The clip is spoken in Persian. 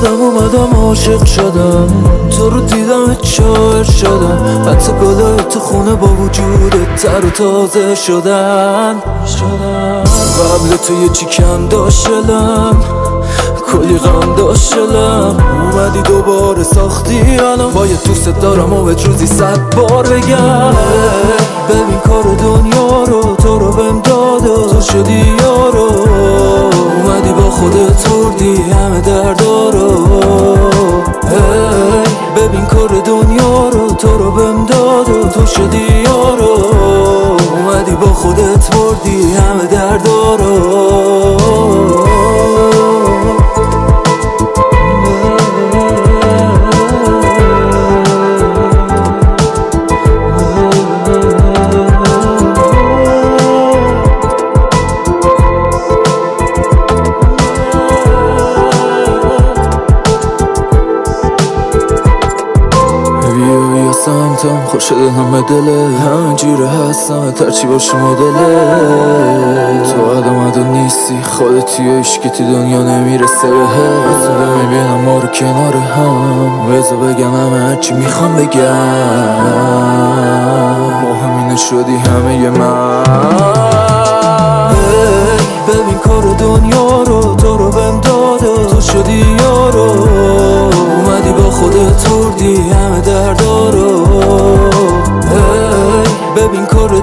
خودم اومدم عاشق شدم، تو رو دیدم شاعر شدم، حتی گلای تو خونه با وجودت تر و تازه شدن. قبل تو یه چی کم داشتم، کلی غم داشتم، اومدی دوباره ساختی الان باید دوست دارم و بهت روزی 100 بار بگم. ببین کار دنیا رو تو رو بهم داد و تو شدی یارو، اومدی با خودت بردی همه دردا رو. ببین کار دنیا رو تو رو بهم داد و تو شدی یارو، اومدی با خودت بردی همه دردا رو. سمتم خوش دلم به دله، همینجوره هستم ترچی باشه مدله. تو آدم نیستی خودتی و عشقی تو دنیا نمیرسه به اصلا میبینم ما رو کنار هم، بذار بگم همه هرچی میخوام بگم، با همینه شدی همه من. ببین کار دنیا رو تو رو بهم داده، تو شدی یارو، اومدی با خودت بردی همه دردا رو. ببین کار